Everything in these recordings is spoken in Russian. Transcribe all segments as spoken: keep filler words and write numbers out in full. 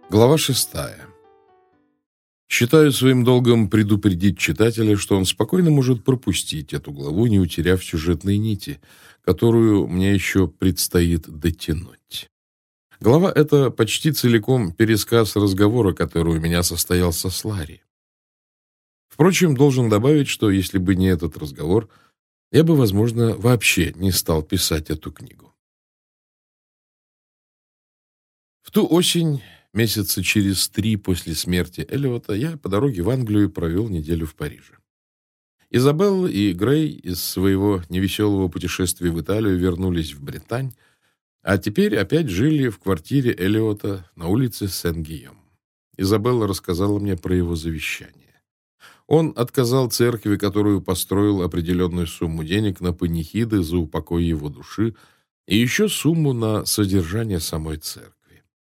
Глава шестая. Считаю своим долгом предупредить читателя, что он спокойно может пропустить эту главу, не утеряв сюжетной нити, которую мне еще предстоит дотянуть. Глава эта почти целиком пересказ разговора, который у меня состоялся с Ларри. Впрочем, должен добавить, что если бы не этот разговор, я бы, возможно, вообще не стал писать эту книгу. В ту осень, месяца через три после смерти Эллиота, я по дороге в Англию провел неделю в Париже. Изабелла и Грей из своего невеселого путешествия в Италию вернулись в Британь, а теперь опять жили в квартире Эллиота на улице Сен-Гийом. Изабелла рассказала мне про его завещание. Он отказал церкви, которую построил, определенную сумму денег на панихиды за упокой его души и еще сумму на содержание самой церкви.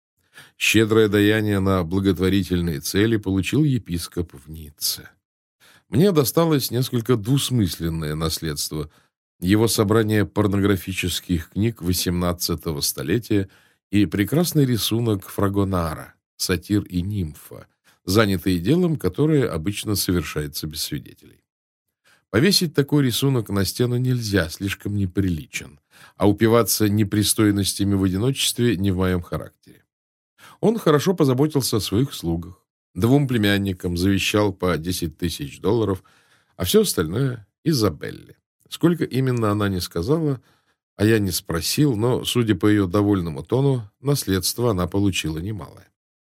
Щедрое даяние на благотворительные цели получил епископ в Ницце. Мне досталось несколько двусмысленное наследство. Его собрание порнографических книг восемнадцатого столетия и прекрасный рисунок Фрагонара «Сатир и нимфа», занятые делом, которое обычно совершается без свидетелей. Повесить такой рисунок на стену нельзя, слишком неприличен, а упиваться непристойностями в одиночестве не в моем характере. Он хорошо позаботился о своих слугах. Двум племянникам завещал по десять тысяч долларов, а все остальное — Изабелле. Сколько именно она не сказала, а я не спросил, но, судя по ее довольному тону, наследство она получила немалое.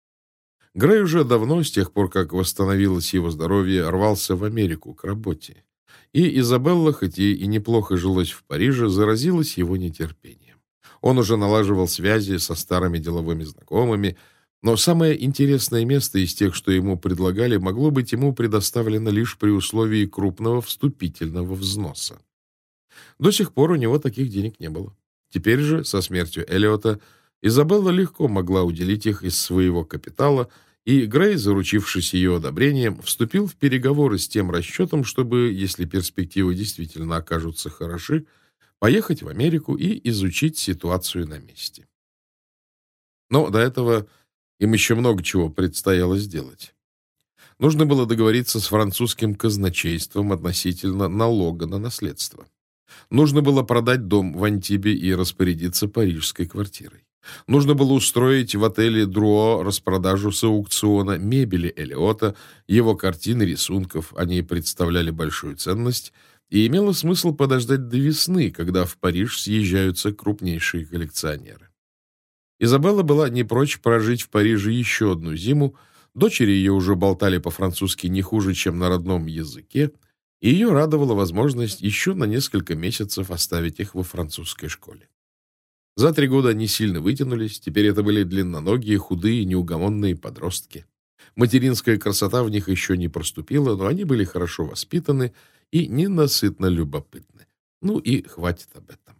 Грей уже давно, с тех пор, как восстановилось его здоровье, рвался в Америку к работе. И Изабелла, хоть ей и неплохо жилось в Париже, заразилась его нетерпением. Он уже налаживал связи со старыми деловыми знакомыми, но самое интересное место из тех, что ему предлагали, могло быть ему предоставлено лишь при условии крупного вступительного взноса. До сих пор у него таких денег не было. Теперь же, со смертью Эллиота, Изабелла легко могла уделить их из своего капитала, и Грей, заручившись ее одобрением, вступил в переговоры с тем расчетом, чтобы, если перспективы действительно окажутся хороши, поехать в Америку и изучить ситуацию на месте. Но до этого им еще много чего предстояло сделать. Нужно было договориться с французским казначейством относительно налога на наследство. Нужно было продать дом в Антибе и распорядиться парижской квартирой. Нужно было устроить в отеле Друо распродажу с аукциона мебели Эллиота, его картин и рисунков. Они представляли большую ценность, и имело смысл подождать до весны, когда в Париж съезжаются крупнейшие коллекционеры. Изабелла была не прочь прожить в Париже еще одну зиму, дочери ее уже болтали по-французски не хуже, чем на родном языке, и ее радовала возможность еще на несколько месяцев оставить их во французской школе. За три года они сильно вытянулись, теперь это были длинноногие, худые, неугомонные подростки. Материнская красота в них еще не проступила, но они были хорошо воспитаны и ненасытно любопытны. Ну и хватит об этом.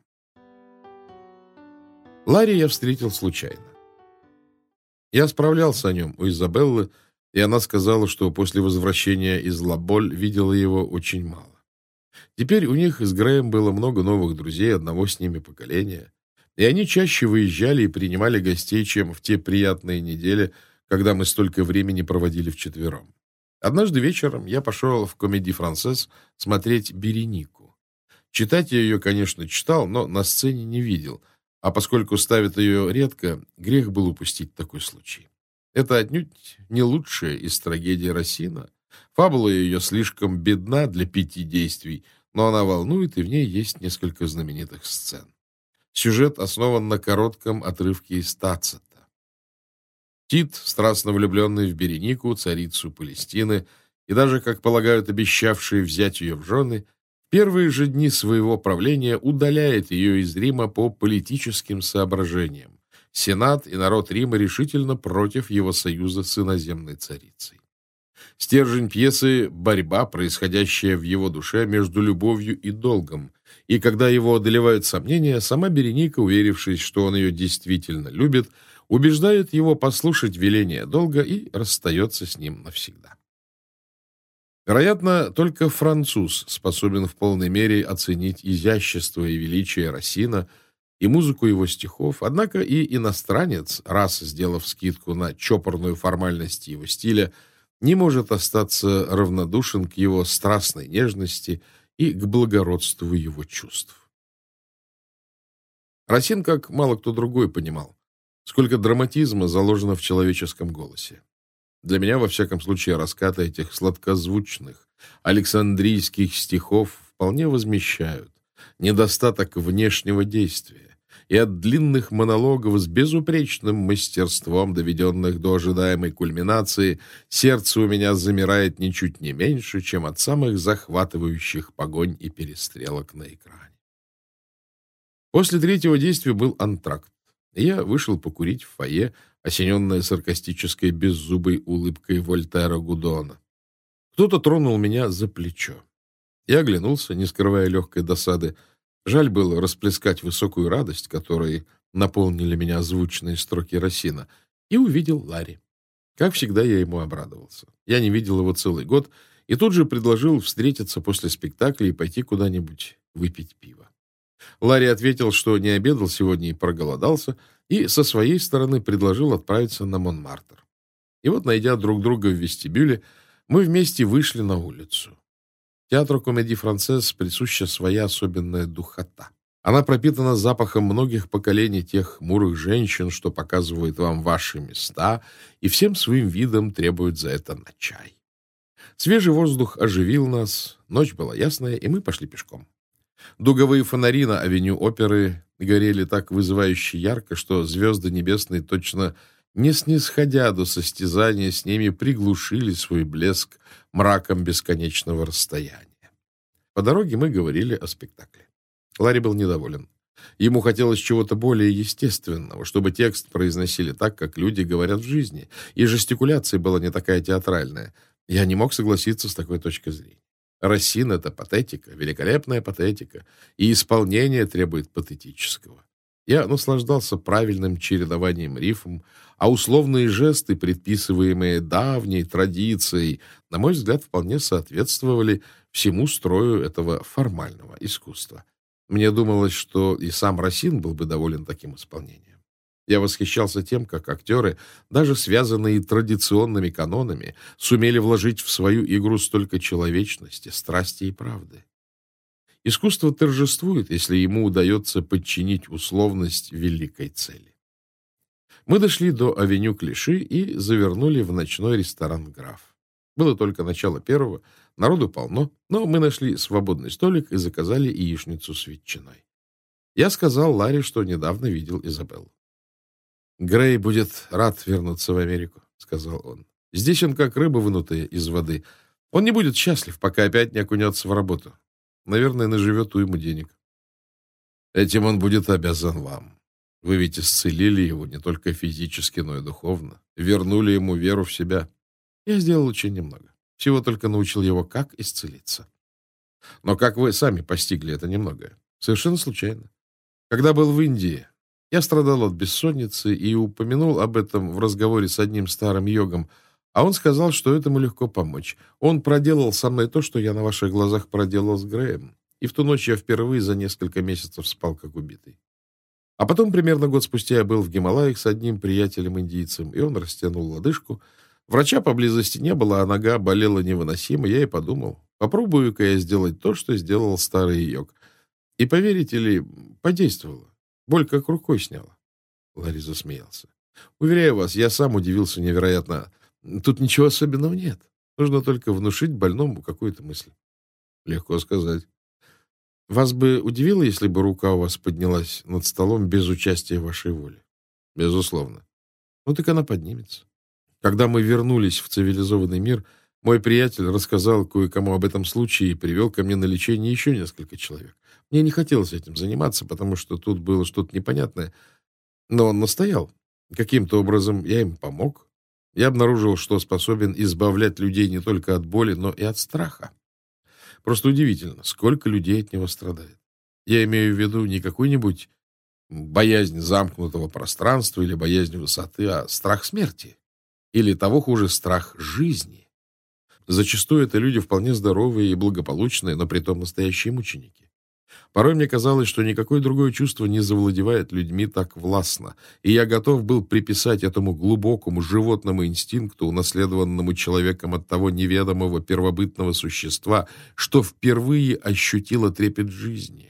Ларри я встретил случайно. Я справлялся о нем у Изабеллы, и она сказала, что после возвращения из Ла-Боль видела его очень мало. Теперь у них с Греем было много новых друзей одного с ними поколения, и они чаще выезжали и принимали гостей, чем в те приятные недели, когда мы столько времени проводили вчетвером. Однажды вечером я пошел в Комедий Франсез смотреть «Беренику». Читать я ее, конечно, читал, но на сцене не видел, а поскольку ставят ее редко, грех был упустить такой случай. Это отнюдь не лучшая из трагедий Рассина. Фабула ее слишком бедна для пяти действий, но она волнует, и в ней есть несколько знаменитых сцен. Сюжет основан на коротком отрывке из Тацита. Тит, страстно влюбленный в Беренику, царицу Палестины, и даже, как полагают, обещавший взять ее в жены, в первые же дни своего правления удаляет ее из Рима по политическим соображениям. Сенат и народ Рима решительно против его союза с иноземной царицей. Стержень пьесы — борьба, происходящая в его душе между любовью и долгом, и когда его одолевают сомнения, сама Береника, уверившись, что он ее действительно любит, убеждает его послушать веление долга и расстается с ним навсегда. Вероятно, только француз способен в полной мере оценить изящество и величие Рассина, и музыку его стихов, однако и иностранец, раз сделав скидку на чопорную формальность его стиля, не может остаться равнодушен к его страстной нежности и к благородству его чувств. Расин, как мало кто другой, понимал, сколько драматизма заложено в человеческом голосе. Для меня, во всяком случае, раскаты этих сладкозвучных александрийских стихов вполне возмещают недостаток внешнего действия, и от длинных монологов с безупречным мастерством, доведенных до ожидаемой кульминации, сердце у меня замирает ничуть не меньше, чем от самых захватывающих погонь и перестрелок на экране. После третьего действия был антракт, и я вышел покурить в фойе, осененное саркастической беззубой улыбкой Вольтера Гудона. Кто-то тронул меня за плечо. Я оглянулся, не скрывая легкой досады. Жаль было расплескать высокую радость, которой наполнили меня звучные строки Расина, и увидел Ларри. Как всегда, я ему обрадовался. Я не видел его целый год, и тут же предложил встретиться после спектакля и пойти куда-нибудь выпить пиво. Ларри ответил, что не обедал сегодня и проголодался, и со своей стороны предложил отправиться на Монмартр. И вот, найдя друг друга в вестибюле, мы вместе вышли на улицу. Театру Комедий-Францез присуща своя особенная духота. Она пропитана запахом многих поколений тех хмурых женщин, что показывают вам ваши места, и всем своим видом требуют за это на чай. Свежий воздух оживил нас, ночь была ясная, и мы пошли пешком. Дуговые фонари на авеню Оперы горели так вызывающе ярко, что звезды небесные, точно не снисходя до состязания с ними, приглушили свой блеск мраком бесконечного расстояния. По дороге мы говорили о спектакле. Ларри был недоволен. Ему хотелось чего-то более естественного, чтобы текст произносили так, как люди говорят в жизни, и жестикуляция была не такая театральная. Я не мог согласиться с такой точкой зрения. Расин — это патетика, великолепная патетика, и исполнение требует патетического. Я наслаждался правильным чередованием рифм, а условные жесты, предписываемые давней традицией, на мой взгляд, вполне соответствовали всему строю этого формального искусства. Мне думалось, что и сам Расин был бы доволен таким исполнением. Я восхищался тем, как актеры, даже связанные традиционными канонами, сумели вложить в свою игру столько человечности, страсти и правды. Искусство торжествует, если ему удается подчинить условность великой цели. Мы дошли до авеню Клиши и завернули в ночной ресторан «Граф». Было только начало первого, народу полно, но мы нашли свободный столик и заказали яичницу с ветчиной. Я сказал Ларри, что недавно видел Изабеллу. «Грей будет рад вернуться в Америку», — сказал он. «Здесь он как рыба, вынутая из воды. Он не будет счастлив, пока опять не окунется в работу. Наверное, наживет уйму денег. Этим он будет обязан вам. Вы ведь исцелили его не только физически, но и духовно. Вернули ему веру в себя. Я сделал очень немного. Всего только научил его, как исцелиться. Но как вы сами постигли это немногое? Совершенно случайно. Когда был в Индии, я страдал от бессонницы и упомянул об этом в разговоре с одним старым йогом, а он сказал, что этому легко помочь. Он проделал со мной то, что я на ваших глазах проделал с Греем, и в ту ночь я впервые за несколько месяцев спал как убитый. А потом, примерно год спустя, я был в Гималаях с одним приятелем-индийцем, и он растянул лодыжку. Врача поблизости не было, а нога болела невыносимо. Я и подумал, попробую-ка я сделать то, что сделал старый йог. И, поверите ли, подействовало. Боль как рукой сняла. Ларри засмеялся. Уверяю вас, я сам удивился невероятно. Тут ничего особенного нет. Нужно только внушить больному какую-то мысль. Легко сказать. Вас бы удивило, если бы рука у вас поднялась над столом без участия вашей воли? Безусловно. Ну так она поднимется. Когда мы вернулись в цивилизованный мир, мой приятель рассказал кое-кому об этом случае и привел ко мне на лечение еще несколько человек. Мне не хотелось этим заниматься, потому что тут было что-то непонятное. Но он настоял. Каким-то образом я им помог. Я обнаружил, что способен избавлять людей не только от боли, но и от страха. Просто удивительно, сколько людей от него страдает. Я имею в виду не какую-нибудь боязнь замкнутого пространства или боязнь высоты, а страх смерти. Или того хуже, страх жизни. Зачастую это люди вполне здоровые и благополучные, но притом настоящие мученики. Порой мне казалось, что никакое другое чувство не завладевает людьми так властно, и я готов был приписать этому глубокому животному инстинкту, унаследованному человеком от того неведомого первобытного существа, что впервые ощутило трепет жизни.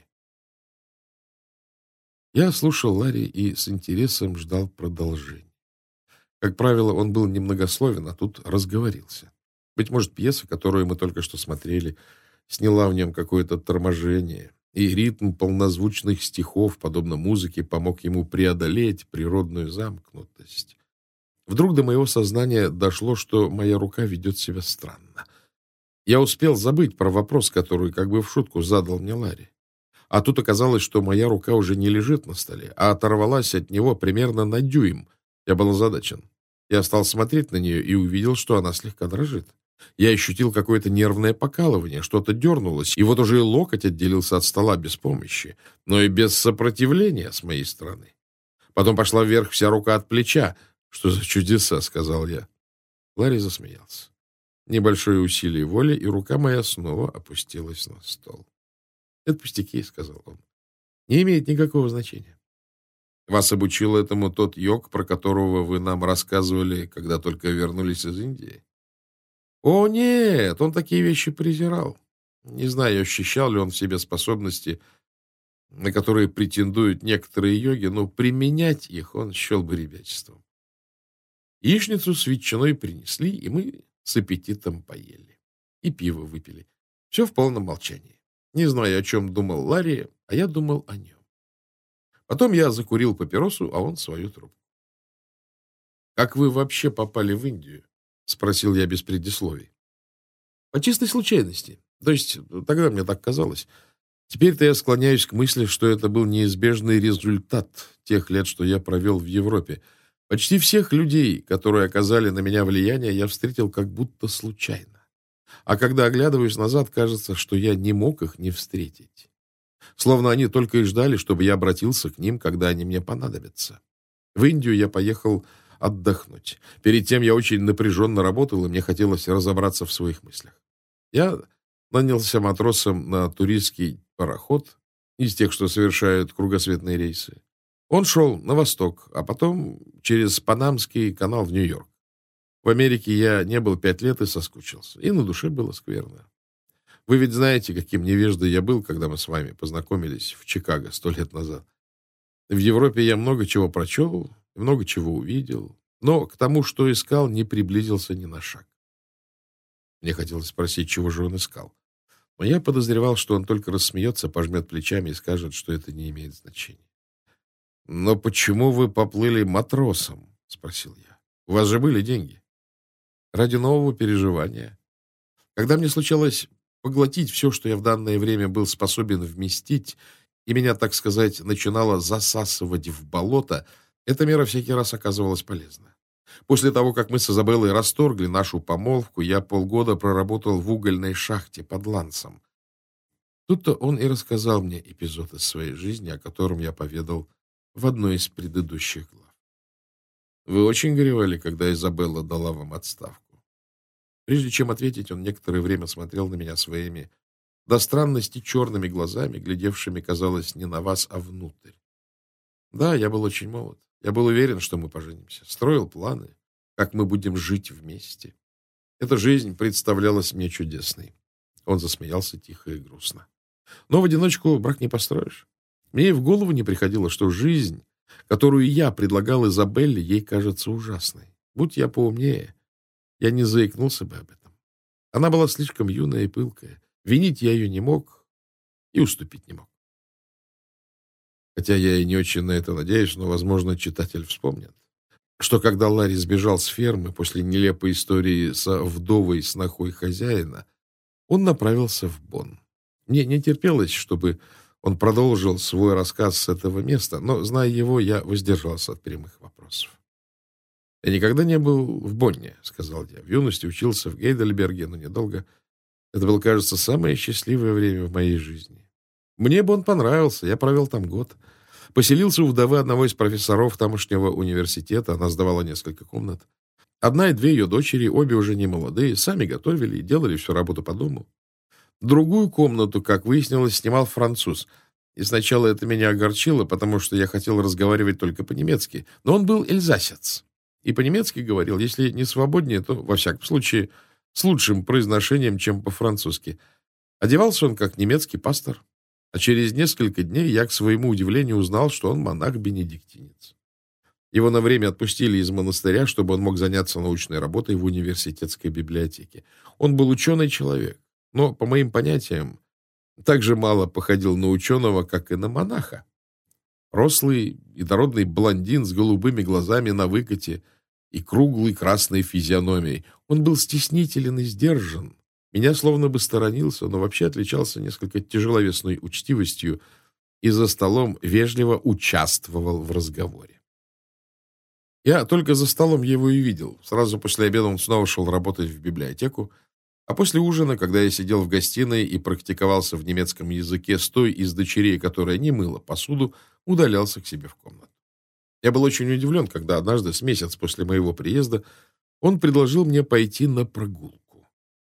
Я слушал Ларри и с интересом ждал продолжения. Как правило, он был немногословен, а тут разговорился. Быть может, пьеса, которую мы только что смотрели, сняла в нем какое-то торможение, и ритм полнозвучных стихов, подобно музыке, помог ему преодолеть природную замкнутость. Вдруг до моего сознания дошло, что моя рука ведет себя странно. Я успел забыть про вопрос, который как бы в шутку задал мне Ларри. А тут оказалось, что моя рука уже не лежит на столе, а оторвалась от него примерно на дюйм. Я был озадачен. Я стал смотреть на нее и увидел, что она слегка дрожит. Я ощутил какое-то нервное покалывание, что-то дернулось, и вот уже и локоть отделился от стола без помощи, но и без сопротивления с моей стороны. Потом пошла вверх вся рука от плеча. «Что за чудеса?» — сказал я. Ларри засмеялся. Небольшое усилие воли, и рука моя снова опустилась на стол. «Это пустяки», — сказал он. «Не имеет никакого значения. Вас обучил этому тот йог, про которого вы нам рассказывали, когда только вернулись из Индии?» «О, нет, он такие вещи презирал. Не знаю, ощущал ли он в себе способности, на которые претендуют некоторые йоги, но применять их он счел бы ребячеством. Яичницу с ветчиной принесли, и мы с аппетитом поели. И пиво выпили. Все в полном молчании. Не знаю, о чем думал Ларри, а я думал о нем. Потом я закурил папиросу, а он свою трубку. «Как вы вообще попали в Индию?» — спросил я без предисловий. «По чистой случайности. То есть тогда мне так казалось. Теперь-то я склоняюсь к мысли, что это был неизбежный результат тех лет, что я провел в Европе. Почти всех людей, которые оказали на меня влияние, я встретил как будто случайно. А когда оглядываюсь назад, кажется, что я не мог их не встретить. Словно они только и ждали, чтобы я обратился к ним, когда они мне понадобятся. В Индию я поехал отдохнуть. Перед тем я очень напряженно работал, и мне хотелось разобраться в своих мыслях. Я нанялся матросом на туристский пароход, из тех, что совершают кругосветные рейсы. Он шел на восток, а потом через Панамский канал в Нью-Йорк. В Америке я не был пять лет и соскучился, и на душе было скверно. Вы ведь знаете, каким невеждой я был, когда мы с вами познакомились в Чикаго сто лет назад. В Европе я много чего прочел, много чего увидел, но к тому, что искал, не приблизился ни на шаг. Мне хотелось спросить, чего же он искал. Но я подозревал, что он только рассмеется, пожмет плечами и скажет, что это не имеет значения. «Но почему вы поплыли матросом?» — спросил я. «У вас же были деньги». «Ради нового переживания. Когда мне случалось поглотить все, что я в данное время был способен вместить, и меня, так сказать, начинало засасывать в болото, эта мера всякий раз оказывалась полезна. После того, как мы с Изабеллой расторгли нашу помолвку, я полгода проработал в угольной шахте под Лансом. Тут-то он и рассказал мне эпизод из своей жизни, о котором я поведал в одной из предыдущих глав. Вы очень горевали, когда Изабелла дала вам отставку. Прежде чем ответить, он некоторое время смотрел на меня своими до странности черными глазами, глядевшими, казалось, не на вас, а внутрь. Да, я был очень молод. Я был уверен, что мы поженимся. Строил планы, как мы будем жить вместе. Эта жизнь представлялась мне чудесной. Он засмеялся тихо и грустно. Но в одиночку брак не построишь. Мне и в голову не приходило, что жизнь, которую я предлагал Изабелле, ей кажется ужасной. Будь я поумнее, я не заикнулся бы об этом. Она была слишком юная и пылкая. Винить я ее не мог и уступить не мог. Хотя я и не очень на это надеюсь, но, возможно, читатель вспомнит, что когда Ларри сбежал с фермы после нелепой истории со вдовой снохой хозяина, он направился в Бонн. Мне не терпелось, чтобы он продолжил свой рассказ с этого места, но, зная его, я воздержался от прямых вопросов. «Я никогда не был в Бонне», — сказал я. «В юности учился в Гейдельберге, но недолго. Это было, кажется, самое счастливое время в моей жизни. Мне Бонн понравился, я провел там год. Поселился у вдовы одного из профессоров тамошнего университета, она сдавала несколько комнат. Одна и две ее дочери, обе уже не молодые, сами готовили и делали всю работу по дому. Другую комнату, как выяснилось, снимал француз. И сначала это меня огорчило, потому что я хотел разговаривать только по-немецки. Но он был эльзасец. И по-немецки говорил, если не свободнее, то, во всяком случае, с лучшим произношением, чем по-французски. Одевался он как немецкий пастор. А через несколько дней я, к своему удивлению, узнал, что он монах-бенедиктинец. Его на время отпустили из монастыря, чтобы он мог заняться научной работой в университетской библиотеке. Он был ученый человек, но, по моим понятиям, так же мало походил на ученого, как и на монаха. Рослый и дородный блондин с голубыми глазами на выкате и круглой красной физиономией. Он был стеснителен и сдержан. Меня словно бы сторонился, но вообще отличался несколько тяжеловесной учтивостью и за столом вежливо участвовал в разговоре. Я только за столом его и видел. Сразу после обеда он снова шел работать в библиотеку, а после ужина, когда я сидел в гостиной и практиковался в немецком языке с той из дочерей, которая не мыла посуду, удалялся к себе в комнату. Я был очень удивлен, когда однажды, с месяц после моего приезда, он предложил мне пойти на прогулку.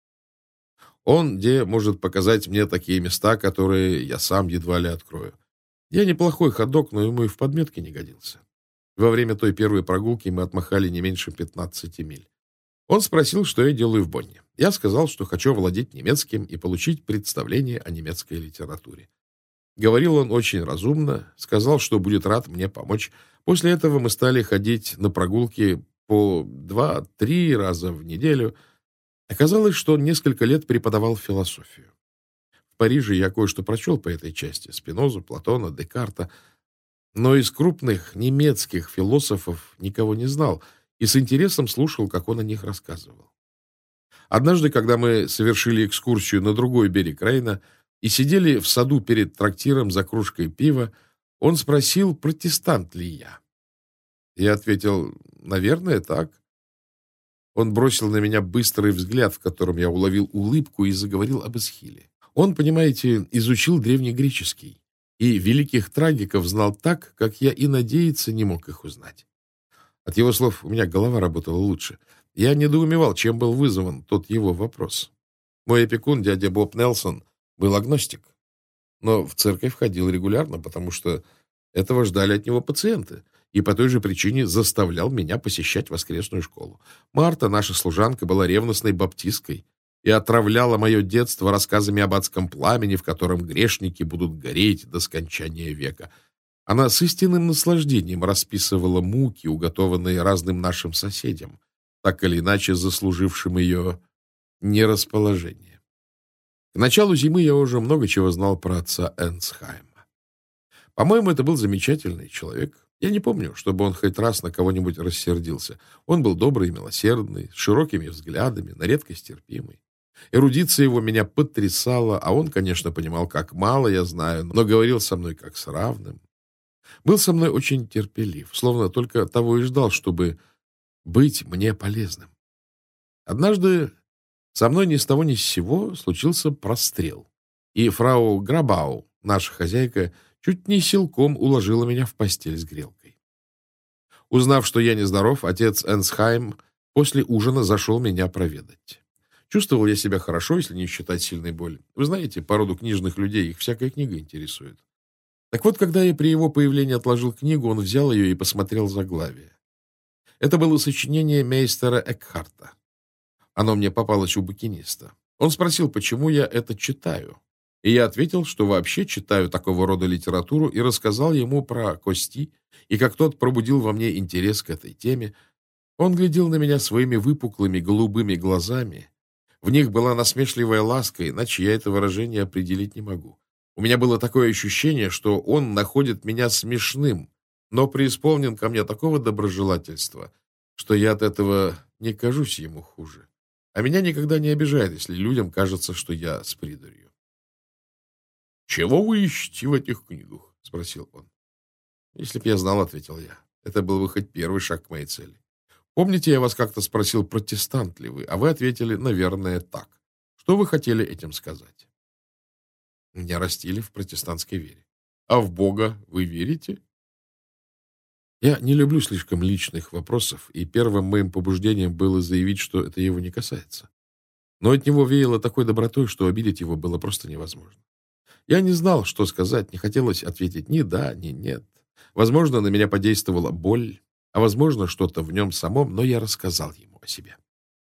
Он где может показать мне такие места, которые я сам едва ли открою. Я неплохой ходок, но ему и в подметке не годился. Во время той первой прогулки мы отмахали не меньше пятнадцати миль. Он спросил, что я делаю в Бонне. Я сказал, что хочу владеть немецким и получить представление о немецкой литературе. Говорил он очень разумно, сказал, что будет рад мне помочь. После этого мы стали ходить на прогулки по два-три раза в неделю. Оказалось, что он несколько лет преподавал философию. В Париже я кое-что прочел по этой части: Спинозу, Платона, Декарта. Но из крупных немецких философов никого не знал и с интересом слушал, как он о них рассказывал. Однажды, когда мы совершили экскурсию на другой берег Рейна и сидели в саду перед трактиром за кружкой пива, он спросил, протестант ли я. Я ответил, наверное, так. Он бросил на меня быстрый взгляд, в котором я уловил улыбку, и заговорил об Эсхиле. Он, понимаете, изучил древнегреческий и великих трагиков знал так, как я и надеяться не мог их узнать. От его слов у меня голова работала лучше. Я недоумевал, чем был вызван тот его вопрос. Мой опекун, дядя Боб Нелсон, был агностик, но в церковь ходил регулярно, потому что этого ждали от него пациенты, и по той же причине заставлял меня посещать воскресную школу. Марта, наша служанка, была ревностной баптисткой и отравляла мое детство рассказами об адском пламени, в котором грешники будут гореть до скончания века. Она с истинным наслаждением расписывала муки, уготованные разным нашим соседям, так или иначе заслужившим ее нерасположение. К началу зимы я уже много чего знал про отца Энсхайма. По-моему, это был замечательный человек. Я не помню, чтобы он хоть раз на кого-нибудь рассердился. Он был добрый и милосердный, с широкими взглядами, на редкость терпимый. Эрудиция его меня потрясала, а он, конечно, понимал, как мало я знаю, но говорил со мной как с равным. Был со мной очень терпелив, словно только того и ждал, чтобы быть мне полезным. Однажды со мной ни с того ни с сего случился прострел, и фрау Грабау, наша хозяйка, чуть не силком уложила меня в постель с грелкой. Узнав, что я нездоров, отец Энсхайм после ужина зашел меня проведать. Чувствовал я себя хорошо, если не считать сильной боли. Вы знаете, по роду книжных людей их всякая книга интересует. Так вот, когда я при его появлении отложил книгу, он взял ее и посмотрел заглавие. Это было сочинение мейстера Экхарта. Оно мне попалось у букиниста. Он спросил, почему я это читаю. И я ответил, что вообще читаю такого рода литературу, и рассказал ему про Кости, и как тот пробудил во мне интерес к этой теме. Он глядел на меня своими выпуклыми голубыми глазами. В них была насмешливая ласка, иначе я это выражение определить не могу. У меня было такое ощущение, что он находит меня смешным, но преисполнен ко мне такого доброжелательства, что я от этого не кажусь ему хуже. А меня никогда не обижает, если людям кажется, что я с придурью. — Чего вы ищете в этих книгах? — спросил он. — Если б я знал, — ответил я. Это был бы хоть первый шаг к моей цели. Помните, я вас как-то спросил, протестант ли вы, а вы ответили, наверное, так. Что вы хотели этим сказать? Меня растили в протестантской вере. А в Бога вы верите? Я не люблю слишком личных вопросов, и первым моим побуждением было заявить, что это его не касается. Но от него веяло такой добротой, что обидеть его было просто невозможно. Я не знал, что сказать, не хотелось ответить ни да, ни нет. Возможно, на меня подействовала боль, а возможно, что-то в нем самом, но я рассказал ему о себе.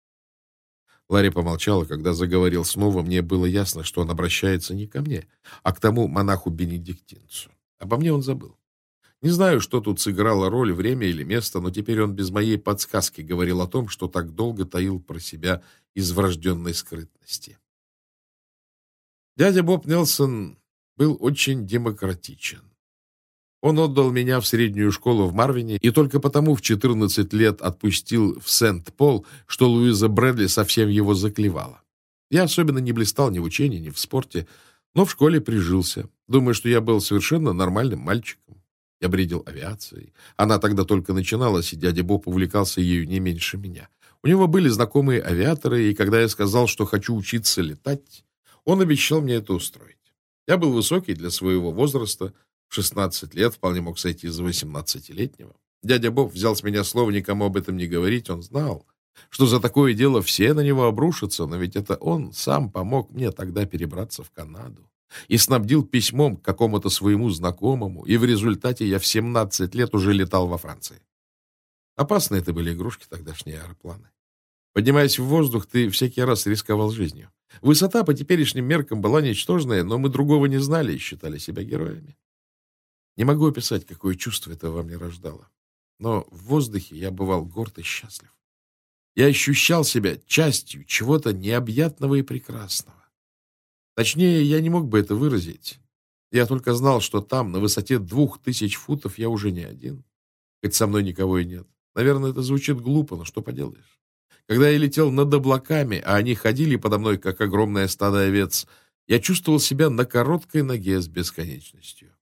Ларри помолчала, когда заговорил снова. Мне было ясно, что он обращается не ко мне, а к тому монаху-бенедиктинцу. Обо мне он забыл. Не знаю, что тут сыграло роль, время или место, но теперь он без моей подсказки говорил о том, что так долго таил про себя из врожденной скрытности. Дядя Боб Нельсон был очень демократичен. Он отдал меня в среднюю школу в Марвине и только потому в четырнадцать лет отпустил в Сент-Пол, что Луиза Брэдли совсем его заклевала. Я особенно не блистал ни в учении, ни в спорте, но в школе прижился. Думаю, что я был совершенно нормальным мальчиком. Я бредил авиацией. Она тогда только начиналась, и дядя Боб увлекался ею не меньше меня. У него были знакомые авиаторы, и когда я сказал, что хочу учиться летать, он обещал мне это устроить. Я был высокий для своего возраста, в шестнадцать лет вполне мог сойти за восемнадцатилетнего. Дядя Боб взял с меня слово никому об этом не говорить. Он знал, что за такое дело все на него обрушатся, но ведь это он сам помог мне тогда перебраться в Канаду и снабдил письмом к какому-то своему знакомому, и в результате я в семнадцать лет уже летал во Франции. Опасные это были игрушки, тогдашние аэропланы. Поднимаясь в воздух, ты всякий раз рисковал жизнью. Высота по теперешним меркам была ничтожная, но мы другого не знали и считали себя героями. Не могу описать, какое чувство это во мне рождало. Но в воздухе я бывал горд и счастлив. Я ощущал себя частью чего-то необъятного и прекрасного. Точнее, я не мог бы это выразить. Я только знал, что там, на высоте двух тысяч футов, я уже не один. Хоть со мной никого и нет. Наверное, это звучит глупо, но что поделаешь. Когда я летел над облаками, а они ходили подо мной, как огромное стадо овец, я чувствовал себя на короткой ноге с бесконечностью.